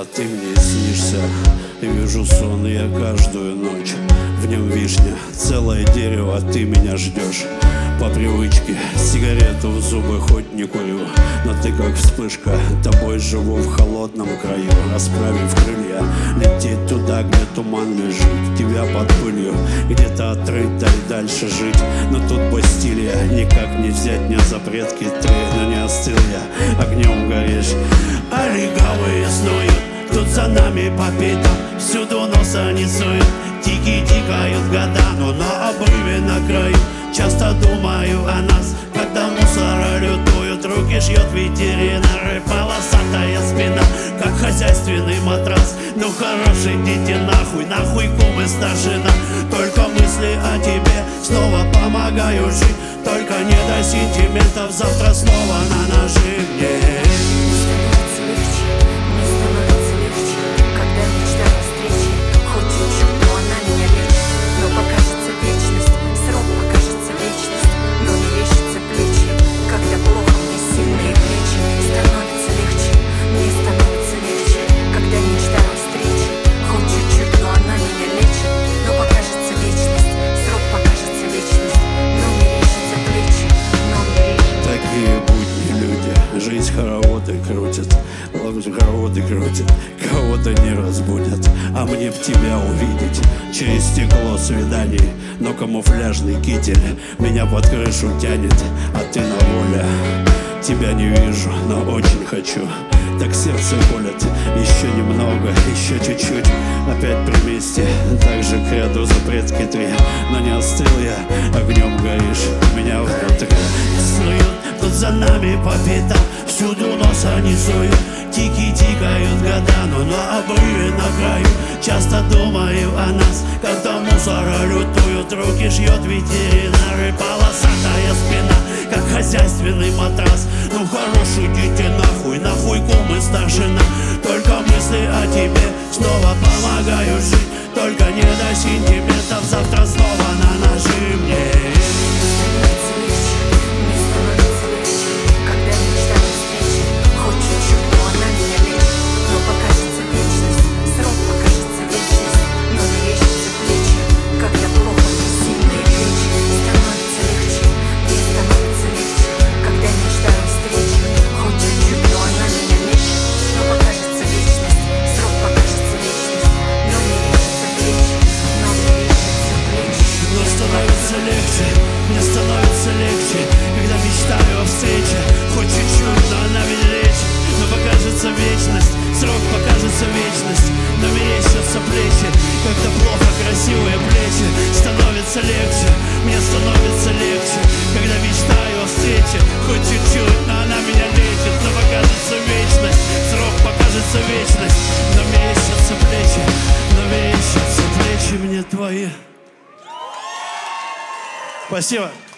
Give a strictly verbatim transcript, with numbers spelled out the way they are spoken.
А ты мне снишься, вижу сон я каждую ночь. В нем вишня, целое дерево, ты меня ждешь. По привычке сигарету в зубы хоть не курю, но ты как вспышка, тобой живу в холодном краю. Расправив крылья, лететь туда, где туман лежит. Тебя под пылью, где-то отрыто и дальше жить. Но тут Бастилия, никак не взять мне запретки три. Но не остыл я, огнем горишь, а легавые снуют. Тут за нами по пятам, всюду носа не суют. Тики тикают года, но на обрыве на краю. Часто думаю о нас, когда мусора лютуют. Руки шьет ветеринары, полосатая спина, как хозяйственный матрас. Ну хорош, идите нахуй, нахуй кумы старшина. Только мысли о тебе снова помогаю жить. Только не до сентиментов, завтра снова на наживе. Жизнь хороводы крутит, хороводы крутит, кого-то не разбудят. А мне б тебя увидеть через стекло свиданий. Но камуфляжный китель меня под крышу тянет, а ты на воле. Тебя не вижу, но очень хочу. Так сердце колет, еще немного, еще чуть-чуть. Опять при месте, так же к ряду запретки три. Но не остыл я, огнем горишь, меня внутри снуют. Тут за нами по пятам, всюду носа не суют. Тики тикают года, но на обрыве на краю. Часто думаю о нас, когда мусора лютуют. Руки шьет ветеринары, полосатая спина, как хозяйственный матрас. Ну хорош, идите нахуй, нахуй кумы старшина. Только мысли о тебе снова помогаю жить. Только не до сентиментов, завтра снова на наживе. Мне становится легче, когда мечтаю о встрече. Хоть чуть-чуть, но она меня лечит. Но покажется вечность, срок покажется вечность. Но мерещатся плечи, когда плохо красивые плечи. Становится легче, мне становится легче, когда мечтаю о встрече. Хоть чуть-чуть, но она меня лечит. Но покажется вечность, срок покажется вечность. Но мерещатся плечи, но мерещатся плечи мне твои. Спасибо.